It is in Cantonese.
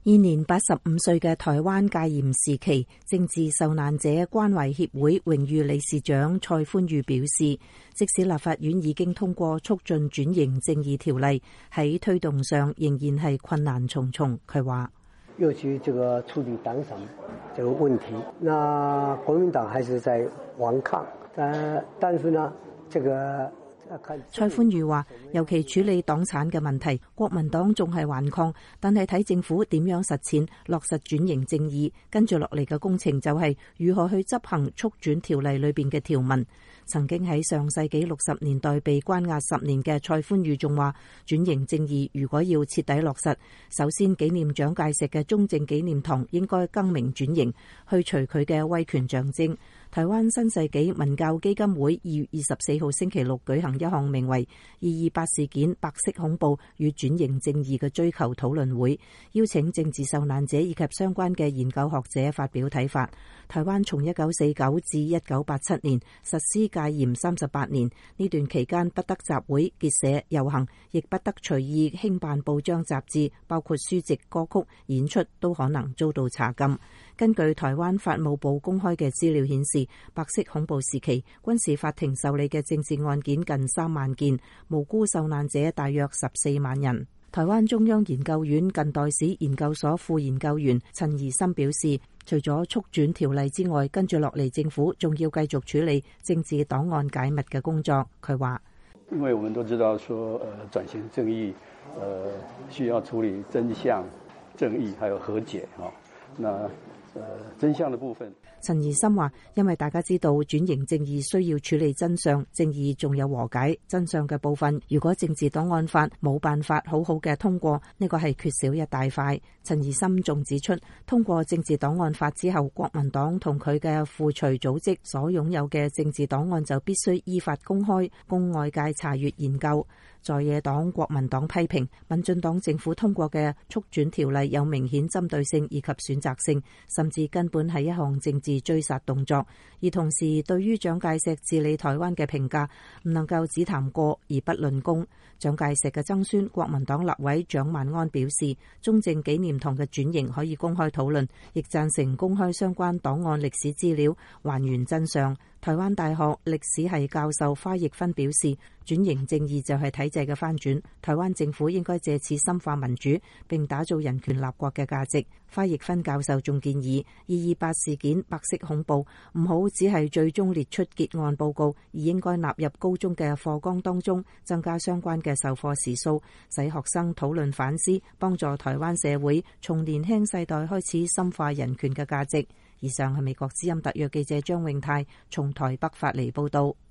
現年85歲嘅台灣戒嚴時期政治受難者關懷協會榮譽理事長蔡寬裕表示，即使立法院已經通過促進轉型正義條例，喺推動上仍然係困難重重。佢話， 尤其這個處理黨審這個問題，那國民黨還是在頑抗，但是呢，這個蔡寬裕話，尤其處理黨產嘅問題，國民黨仲係頑抗，但係睇政府點樣實踐落實轉型正義，跟住落嚟嘅工程就係如何去執行促轉條例裏邊嘅條文。曾經喺上世紀60年代被關押10年嘅蔡寬裕仲話，轉型正義如果要徹底落實，首先紀念蔣介石嘅中正紀念堂應該更名轉型，去除佢嘅威權象徵。台灣新世紀文教基金會2月24號星期六舉行一項名為228事件白色恐怖與轉型正義嘅追求討論會，邀請政治受難者以及相關嘅研究學者發表睇法。台灣從1949至1987年實施戒嚴38年，呢段期間不得集會、結社、遊行，亦不得隨意興辦報章雜誌，包括書籍、歌曲、演出都可能遭到查禁。根據台灣法務部公開嘅資料顯示，白色恐怖時期軍事法庭受理嘅政治案件近3萬件，無辜受難者大約14萬人。台灣中央研究院近代史研究所副研究員陳怡森表示，除咗促轉條例之外，跟住落嚟政府仲要繼續處理政治檔案解密嘅工作。佢話， 因為我們都知道說轉型正義需要處理真相、正義還有和解那真相的部分， 陳怡森話，因為大家知道轉型正義需要處理真相，正義仲有和解。真相嘅部分，如果政治檔案法冇辦法好好嘅通過，呢個係缺少一大塊。陳怡森仲指出，通過政治檔案法之後，國民黨同佢嘅附隨組織所擁有嘅政治檔案就必須依法公開，供外界查閱研究。在野黨國民黨批評民進黨政府通過嘅促轉條例有明顯針對性以及選擇性，甚至根本係一項政治追殺動作。而同時，對於蔣介石治理台灣嘅評價唔能夠只談過而不論功。蔣介石嘅曾孫國民黨立委蔣萬安表示，中正紀念堂嘅轉型可以公開討論，亦贊成公開相關檔案歷史資料，還原真相。台灣大學歷史系教授花奕芬表示，轉型正義就係體制嘅翻轉，台灣政府應該借此深化民主並打造人權立國嘅價值。花奕芬教授仲建議228事件白色恐怖唔好只係最終列出結案報告，而應該納入高中嘅課綱當中，增加相關嘅授課時數，使學生討論反思，幫助台灣社會從年輕世代開始深化人權嘅價值。以上係美國之音特約記者張永泰從台北發嚟報道。